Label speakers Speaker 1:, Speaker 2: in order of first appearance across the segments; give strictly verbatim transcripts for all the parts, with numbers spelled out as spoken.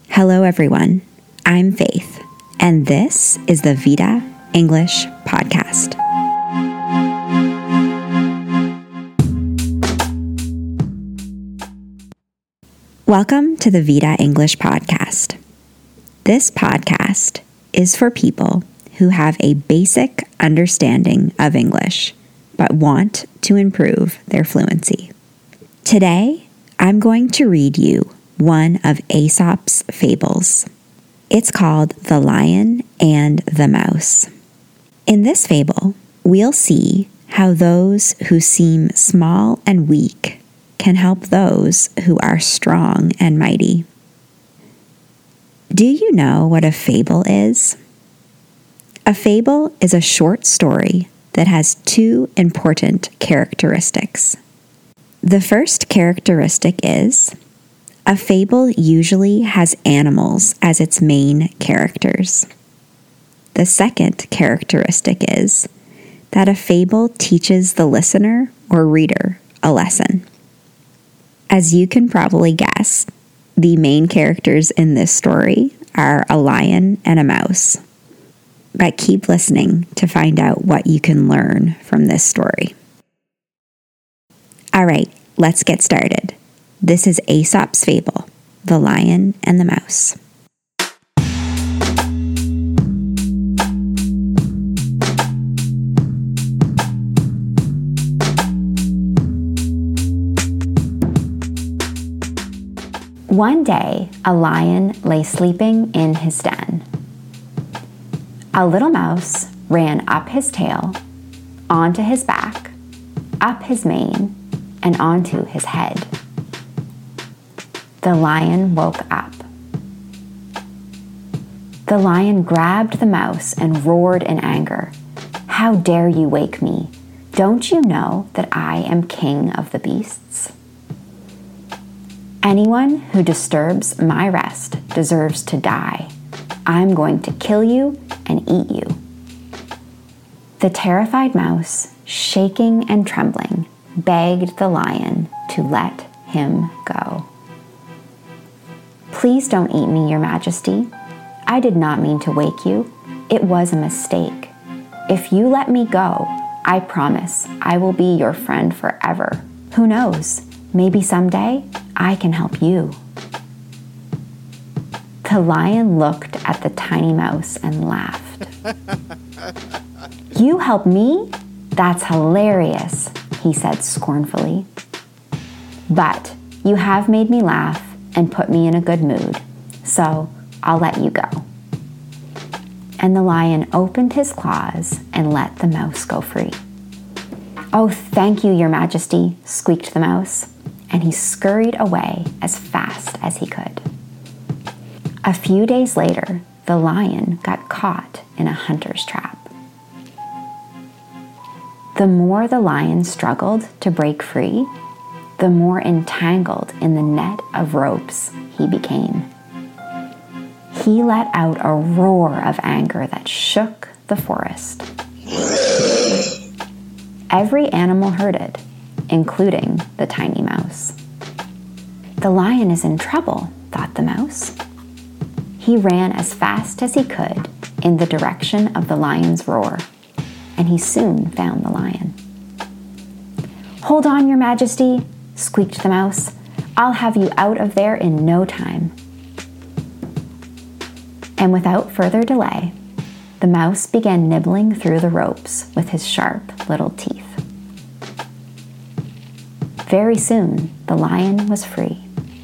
Speaker 1: Hello, everyone. I'm Faith, and this is the Vida English Podcast. Welcome to the Vida English Podcast. This podcast is for people who have a basic understanding of English, but want to improve their fluency. Today, I'm going to read you one of Aesop's fables. It's called The Lion and the Mouse. In this fable, we'll see how those who seem small and weak can help those who are strong and mighty. Do you know what a fable is? A fable is a short story that has two important characteristics. The first characteristic is a fable usually has animals as its main characters. The second characteristic is that a fable teaches the listener or reader a lesson. As you can probably guess, the main characters in this story are a lion and a mouse. But keep listening to find out what you can learn from this story. All right, let's get started. This is Aesop's fable, The Lion and the Mouse. One day, a lion lay sleeping in his den. A little mouse ran up his tail, onto his back, up his mane, and onto his head. The lion woke up. The lion grabbed the mouse and roared in anger. "How dare you wake me? Don't you know that I am king of the beasts? Anyone who disturbs my rest deserves to die. I'm going to kill you and eat you." The terrified mouse, shaking and trembling, begged the lion to let him go. "Please don't eat me, Your Majesty. I did not mean to wake you. It was a mistake. If you let me go, I promise I will be your friend forever. Who knows, maybe someday I can help you." The lion looked at the tiny mouse and laughed. "You help me? That's hilarious," he said scornfully. "But you have made me laugh and put me in a good mood, so I'll let you go." And the lion opened his claws and let the mouse go free. "Oh, thank you, Your Majesty," squeaked the mouse, and he scurried away as fast as he could. A few days later, the lion got caught in a hunter's trap. The more the lion struggled to break free, the more entangled in the net of ropes he became. He let out a roar of anger that shook the forest. Every animal heard it, including the tiny mouse. "The lion is in trouble," thought the mouse. He ran as fast as he could in the direction of the lion's roar, and he soon found the lion. "Hold on, Your Majesty," squeaked the mouse. "I'll have you out of there in no time." And without further delay, the mouse began nibbling through the ropes with his sharp little teeth. Very soon, the lion was free.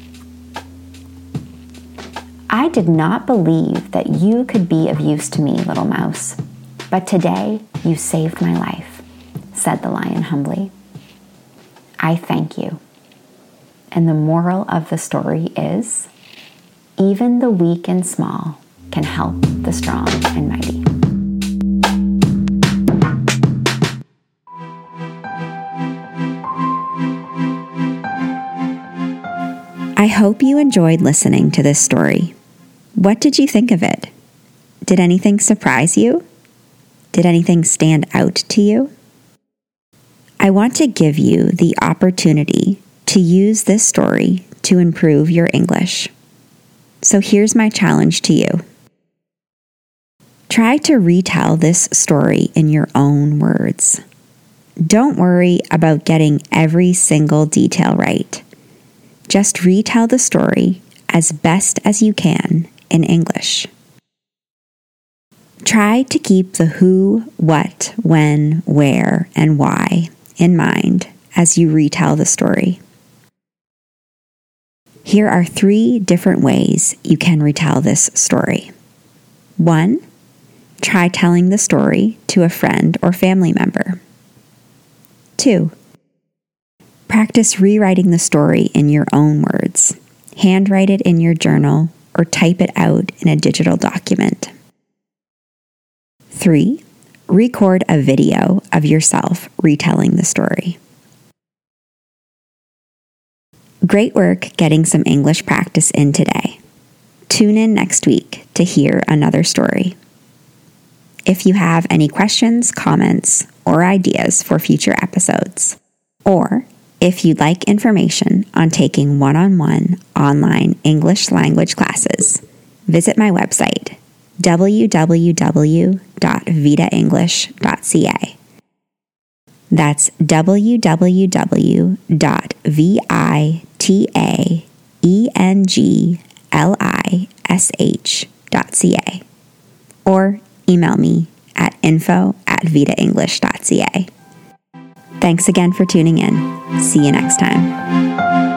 Speaker 1: "I did not believe that you could be of use to me, little mouse, but today you saved my life," said the lion humbly. "I thank you." And the moral of the story is, even the weak and small can help the strong and mighty. I hope you enjoyed listening to this story. What did you think of it? Did anything surprise you? Did anything stand out to you? I want to give you the opportunity to use this story to improve your English. So here's my challenge to you. Try to retell this story in your own words. Don't worry about getting every single detail right. Just retell the story as best as you can in English. Try to keep the who, what, when, where, and why in mind as you retell the story. Here are three different ways you can retell this story. One, try telling the story to a friend or family member. Two, practice rewriting the story in your own words. Handwrite it in your journal or type it out in a digital document. Three, record a video of yourself retelling the story. Great work getting some English practice in today. Tune in next week to hear another story. If you have any questions, comments, or ideas for future episodes, or if you'd like information on taking one-on-one online English language classes, visit my website, w w w dot vita english dot c a. That's w w w dot vita english dot c a. Or email me at info at vita english dot c a. Thanks again for tuning in. See you next time.